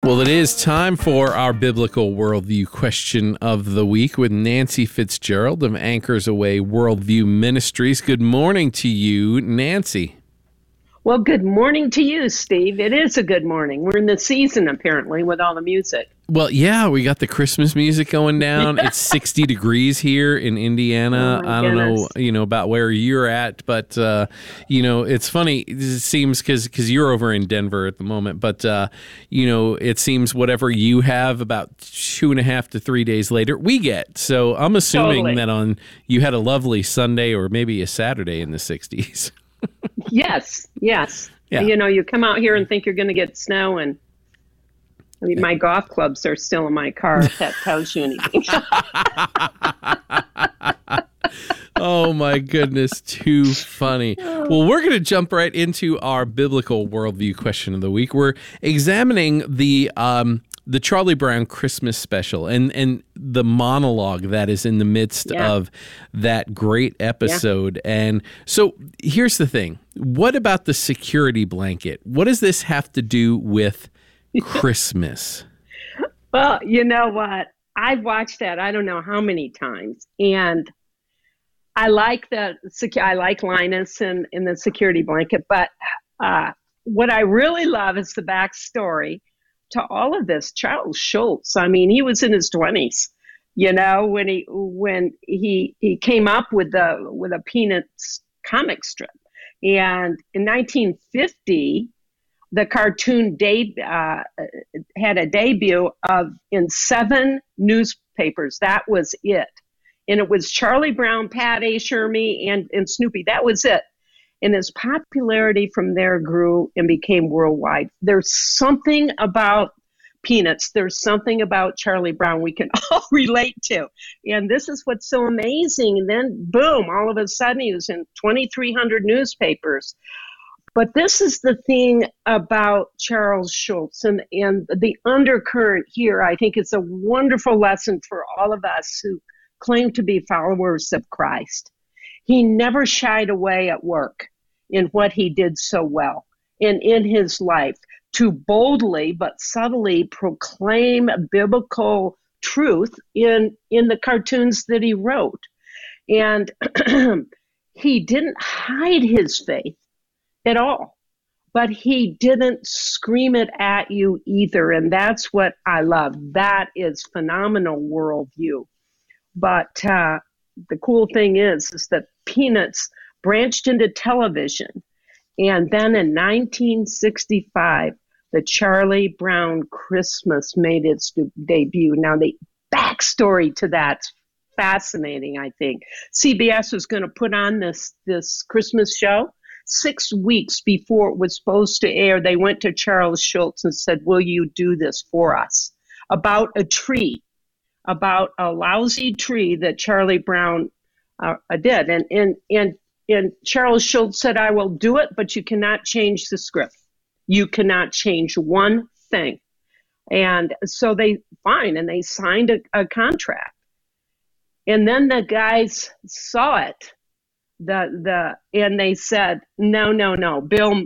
Well, it is time for our biblical worldview question of the week with Nancy Fitzgerald of Anchors Away Worldview Ministries. Good morning to you, Nancy. Well, good morning to you, Steve. It is a good morning. We're in the season, apparently, with all the music. Well, yeah, we got the Christmas music going down. It's 60 degrees here in Indiana. Oh, I don't know, about where you're at, but, it's funny. It seems because you're over in Denver at the moment, but, it seems whatever you have about 2.5 to 3 days later, we get. So I'm assuming that you had a lovely Sunday or maybe a Saturday in the 60s. Yes. Yeah. You come out here and think you're going to get snow, and my golf clubs are still in my car, if that tells you anything. Oh, my goodness. Too funny. Well, we're going to jump right into our biblical worldview question of the week. We're examining the Charlie Brown Christmas special and the monologue that is in the midst of that great episode. Yeah. And so here's the thing. What about the security blanket? What does this have to do with Christmas? Well, you know what? I've watched that I don't know how many times, and I like Linus and the security blanket, but what I really love is the backstory to all of this. Charles Schulz, he was in his 20s, when he came up with a Peanuts comic strip, and in 1950. The cartoon had a debut in 7 newspapers. That was it. And it was Charlie Brown, Pat A. Shermy, and Snoopy. That was it. And his popularity from there grew and became worldwide. There's something about Peanuts. There's something about Charlie Brown we can all relate to. And this is what's so amazing. And then, boom, all of a sudden he was in 2,300 newspapers. But this is the thing about Charles Schulz, and the undercurrent here, I think, is a wonderful lesson for all of us who claim to be followers of Christ. He never shied away at work in what he did so well and in his life to boldly but subtly proclaim biblical truth in the cartoons that he wrote. And he didn't hide his faith at all, but he didn't scream it at you either, and that's what I love. That is phenomenal worldview. But the cool thing is that Peanuts branched into television, and then in 1965, the Charlie Brown Christmas made its debut. Now, the backstory to that's fascinating, I think. CBS was going to put on this Christmas show. 6 weeks before it was supposed to air, they went to Charles Schulz and said, will you do this for us? About a tree, about a lousy tree that Charlie Brown did. And Charles Schulz said, I will do it, but you cannot change the script. You cannot change one thing. And so they signed a contract. And then the guys saw it. And they said, no. Bill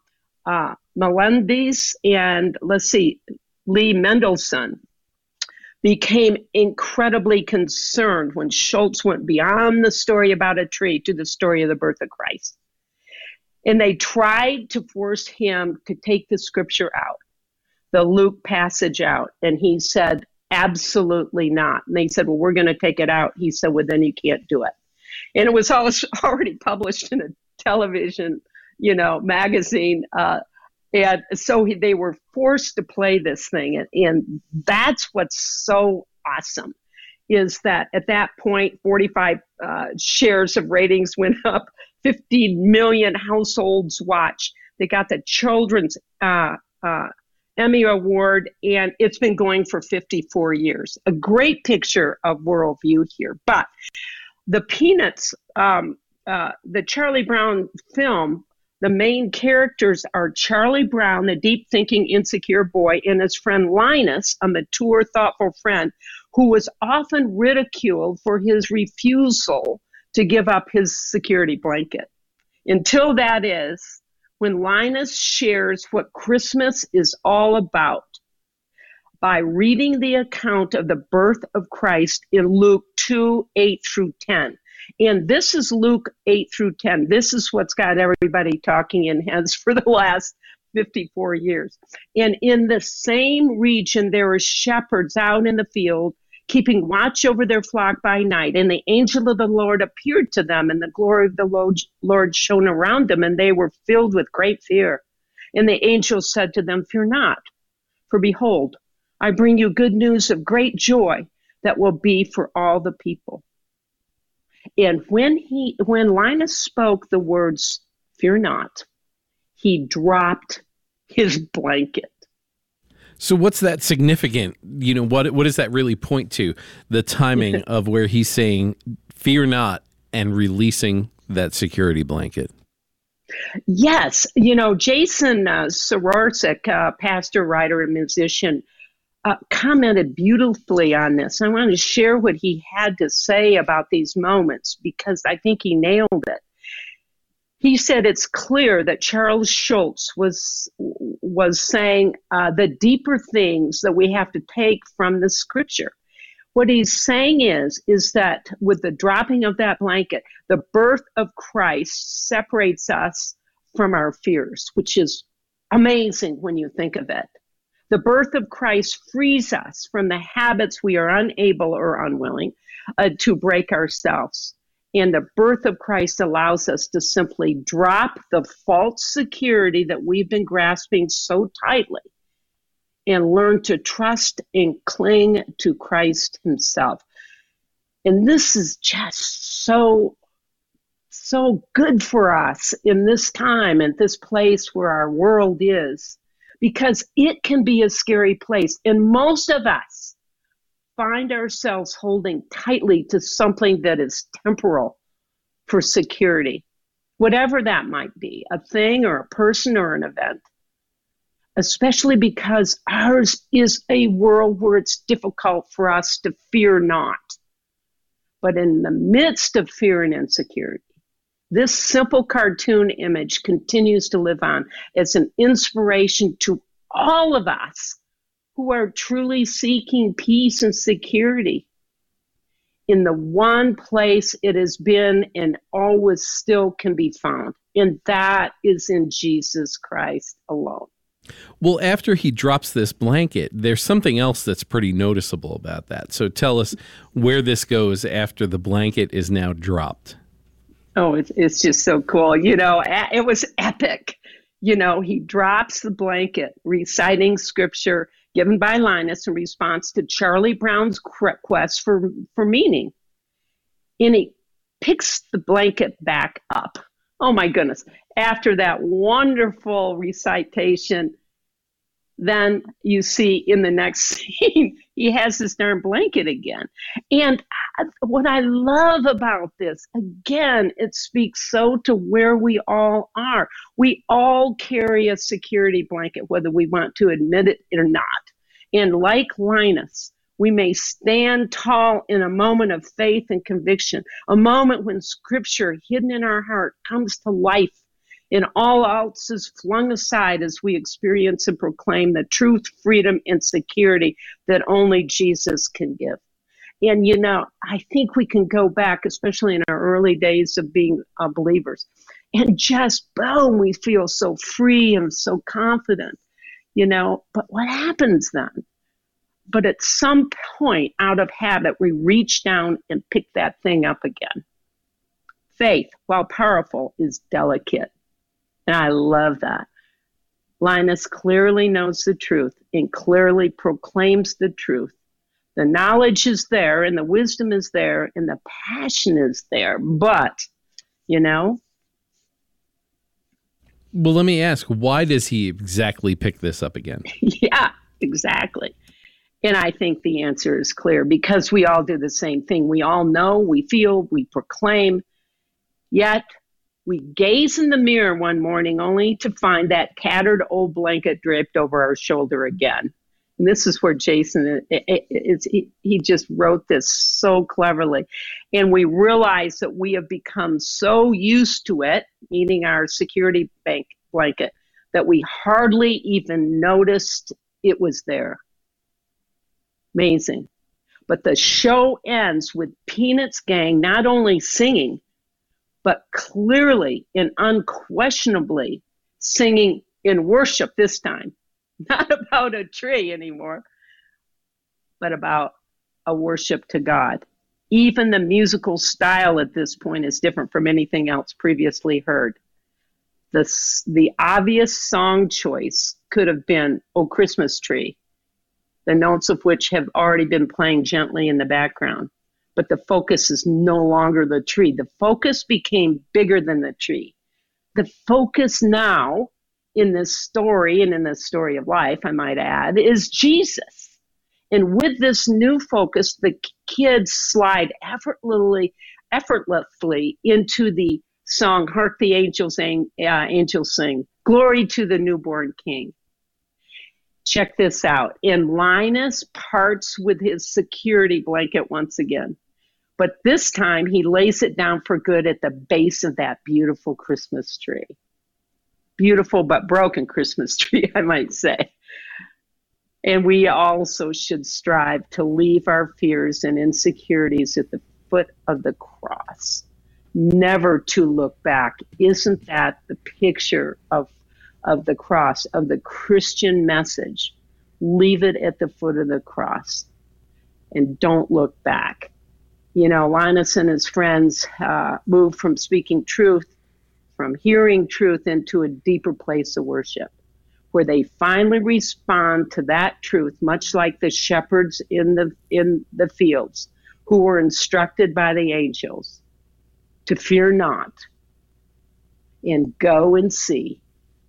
Melendez and Lee Mendelson became incredibly concerned when Schulz went beyond the story about a tree to the story of the birth of Christ. And they tried to force him to take the scripture out, the Luke passage out. And he said, absolutely not. And they said, well, we're going to take it out. He said, well, then you can't do it. And it was already published in a television, magazine. And so they were forced to play this thing. And that's what's so awesome, is that at that point, 45 shares of ratings went up, 50 million households watched. They got the Children's Emmy Award, and it's been going for 54 years. A great picture of worldview here. But the Peanuts, the Charlie Brown film, the main characters are Charlie Brown, the deep-thinking, insecure boy, and his friend Linus, a mature, thoughtful friend who was often ridiculed for his refusal to give up his security blanket. Until that is when Linus shares what Christmas is all about, by reading the account of the birth of Christ in Luke 2:8-10. And this is Luke 8-10. This is what's got everybody talking in heads for the last 54 years. And in the same region, there were shepherds out in the field, keeping watch over their flock by night. And the angel of the Lord appeared to them, and the glory of the Lord shone around them, and they were filled with great fear. And the angel said to them, "Fear not, for behold, I bring you good news of great joy that will be for all the people." And when Linus spoke the words, "Fear not," he dropped his blanket. So what's that significant? What does that really point to? The timing of where he's saying, "Fear not," and releasing that security blanket. Yes. Jason Sororsek, pastor, writer, and musician, commented beautifully on this. I want to share what he had to say about these moments because I think he nailed it. He said it's clear that Charles Schulz was saying the deeper things that we have to take from the scripture. What he's saying is that with the dropping of that blanket, the birth of Christ separates us from our fears, which is amazing when you think of it. The birth of Christ frees us from the habits we are unable or unwilling to break ourselves. And the birth of Christ allows us to simply drop the false security that we've been grasping so tightly and learn to trust and cling to Christ himself. And this is just so good for us in this time and this place where our world is, because it can be a scary place. And most of us find ourselves holding tightly to something that is temporal for security, whatever that might be, a thing or a person or an event, especially because ours is a world where it's difficult for us to fear not. But in the midst of fear and insecurity, this simple cartoon image continues to live on as an inspiration to all of us who are truly seeking peace and security in the one place it has been and always still can be found, and that is in Jesus Christ alone. Well, after he drops this blanket, there's something else that's pretty noticeable about that. So tell us where this goes after the blanket is now dropped. Oh, it's just so cool. It was epic. He drops the blanket, reciting scripture given by Linus in response to Charlie Brown's quest for meaning. And he picks the blanket back up. Oh, my goodness. After that wonderful recitation, then you see in the next scene, he has this darn blanket again. And what I love about this, again, it speaks so to where we all are. We all carry a security blanket, whether we want to admit it or not. And like Linus, we may stand tall in a moment of faith and conviction, a moment when scripture hidden in our heart comes to life and all else is flung aside as we experience and proclaim the truth, freedom, and security that only Jesus can give. And, I think we can go back, especially in our early days of being believers, and just, boom, we feel so free and so confident, But what happens then? But at some point, out of habit, we reach down and pick that thing up again. Faith, while powerful, is delicate. And I love that. Linus clearly knows the truth and clearly proclaims the truth. The knowledge is there and the wisdom is there and the passion is there. But, Well, let me ask, why does he exactly pick this up again? Yeah, exactly. And I think the answer is clear because we all do the same thing. We all know, we feel, we proclaim, yet we gaze in the mirror one morning only to find that tattered old blanket draped over our shoulder again. And this is where Jason, he just wrote this so cleverly. And we realize that we have become so used to it, meaning our security blanket, that we hardly even noticed it was there. Amazing. But the show ends with Peanuts Gang not only singing, but clearly and unquestionably singing in worship this time. Not about a tree anymore, but about a worship to God. Even the musical style at this point is different from anything else previously heard. The obvious song choice could have been "O Christmas Tree," the notes of which have already been playing gently in the background. But the focus is no longer the tree. The focus became bigger than the tree. The focus now in this story, and in the story of life, I might add, is Jesus. And with this new focus, the kids slide effortlessly into the song, "Hark the Angels Sing, Glory to the Newborn King." Check this out. And Linus parts with his security blanket once again. But this time he lays it down for good at the base of that beautiful Christmas tree. Beautiful but broken Christmas tree, I might say. And we also should strive to leave our fears and insecurities at the foot of the cross, never to look back. Isn't that the picture of the cross, of the Christian message? Leave it at the foot of the cross and don't look back. You know, Linus and his friends moved from speaking truth, from hearing truth, into a deeper place of worship, where they finally respond to that truth, much like the shepherds in the fields who were instructed by the angels to fear not and go and see.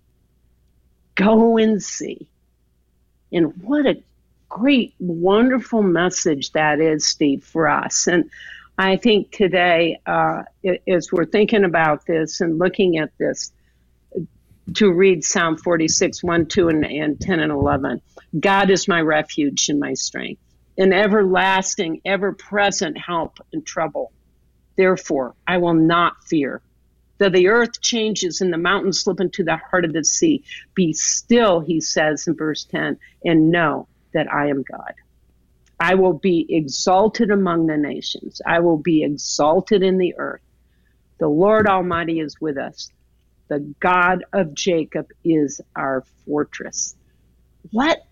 Go and see. And what a great, wonderful message that is, Steve, for us. And I think today, as we're thinking about this and looking at this, to read Psalm 46, 1, 2, and 10 and 11. God is my refuge and my strength, an everlasting, ever-present help in trouble. Therefore, I will not fear. Though the earth changes and the mountains slip into the heart of the sea, be still, he says in verse 10, and know that I am God. I will be exalted among the nations. I will be exalted in the earth. The Lord Almighty is with us. The God of Jacob is our fortress. What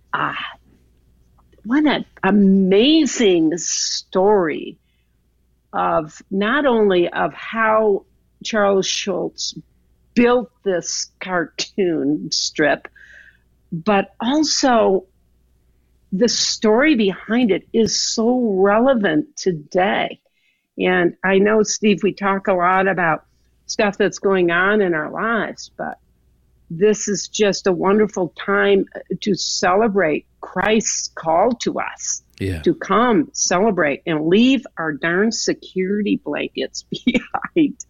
an amazing story of not only of how Charles Schulz built this cartoon strip, but also the story behind it is so relevant today. And I know, Steve, we talk a lot about stuff that's going on in our lives, but this is just a wonderful time to celebrate Christ's call to us to come celebrate and leave our darn security blankets behind.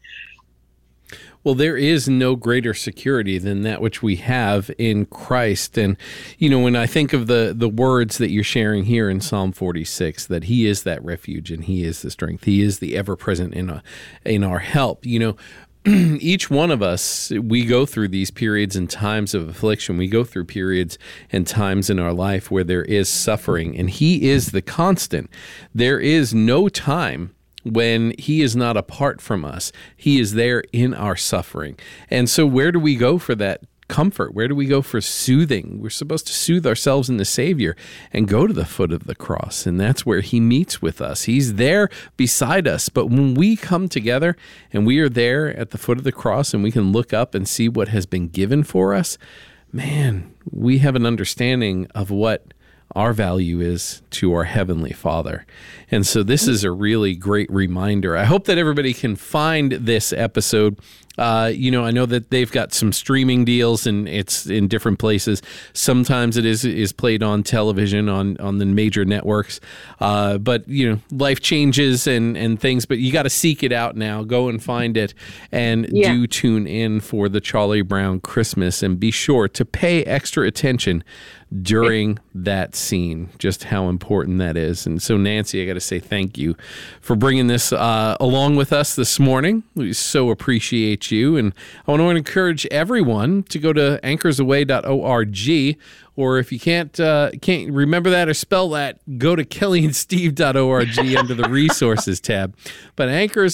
Well, there is no greater security than that which we have in Christ. And, you know, when I think of the words that you're sharing here in Psalm 46, that he is that refuge and he is the strength, he is the ever-present in our help, you know, each one of us, we go through these periods and times of affliction. We go through periods and times in our life where there is suffering, and he is the constant. There is no time when he is not apart from us. He is there in our suffering. And so where do we go for that comfort? Where do we go for soothing? We're supposed to soothe ourselves in the Savior and go to the foot of the cross. And that's where he meets with us. He's there beside us. But when we come together and we are there at the foot of the cross and we can look up and see what has been given for us, man, we have an understanding of what our value is to our Heavenly Father. And so this is a really great reminder. I hope that everybody can find this episode. You know, I know that they've got some streaming deals and it's in different places. Sometimes it is played on television on the major networks. But, you know, life changes and things, but you got to seek it out now. Go and find it and do tune in for the Charlie Brown Christmas and be sure to pay extra attention during that scene, just how important that is. And so, Nancy, I got to say thank you for bringing this along with us this morning. We so appreciate you. And I want to encourage everyone to go to anchorsaway.org or if you can't remember that or spell that, go to kellyandsteve.org under the resources tab. But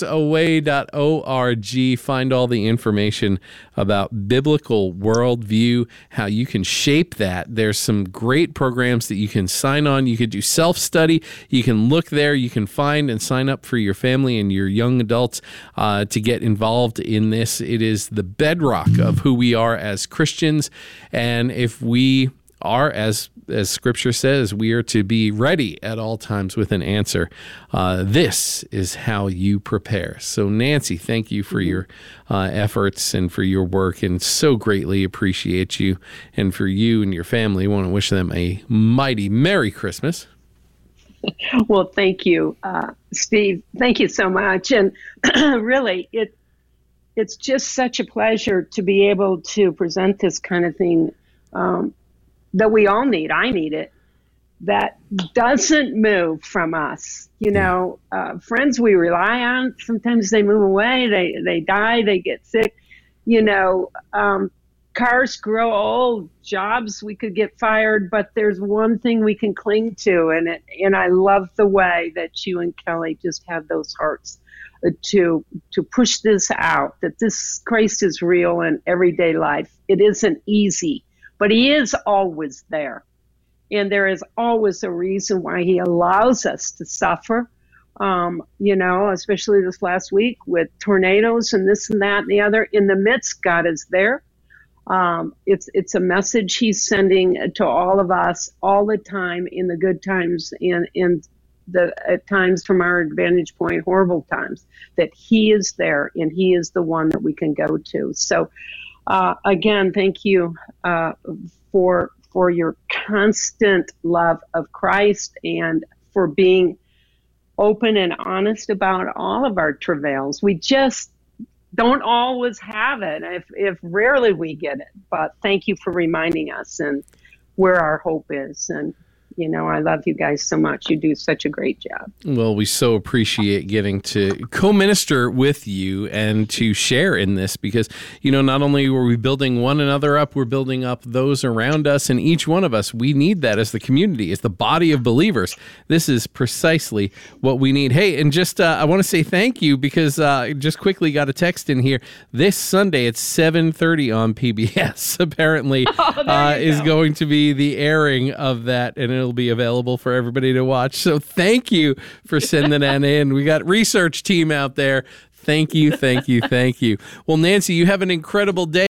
anchorsaway.org, find all the information about biblical worldview, how you can shape that. There's some great programs that you can sign on. You could do self-study. You can look there. You can find and sign up for your family and your young adults to get involved in this. It is the bedrock of who we are as Christians. And if we are, as Scripture says, we are to be ready at all times with an answer. This is how you prepare. So, Nancy, thank you for your efforts and for your work, and so greatly appreciate you. And for you and your family, I want to wish them a mighty Merry Christmas. Well, thank you, Steve. Thank you so much. And really, it's just such a pleasure to be able to present this kind of thing that we all need. I need it. That doesn't move from us. You know, friends we rely on, sometimes they move away, they die, they get sick. You know, cars grow old, jobs, we could get fired, but there's one thing we can cling to, and I love the way that you and Kelly just have those hearts to push this out, that this Christ is real in everyday life. It isn't easy, but he is always there. And there is always a reason why he allows us to suffer, you know, especially this last week with tornadoes and this and that and the other. In the midst, God is there. It's a message he's sending to all of us all the time, in the good times and in the at times from our vantage point, horrible times, that he is there and he is the one that we can go to. So again, thank you for your constant love of Christ and for being open and honest about all of our travails. We just don't always have it, if rarely we get it. But thank you for reminding us and where our hope is. And, you know, I love you guys so much. You do such a great job. Well, we so appreciate getting to co-minister with you and to share in this because, you know, not only were we building one another up, we're building up those around us, and each one of us, we need that as the community, as the body of believers. This is precisely what we need. Hey, and just I want to say thank you because just quickly got a text in here. This Sunday at 7:30 on PBS apparently is going to be the airing of that, and it'll be available for everybody to watch. So thank you for sending that in. We got research team out there. Thank you, thank you, thank you. Well, Nancy, you have an incredible day.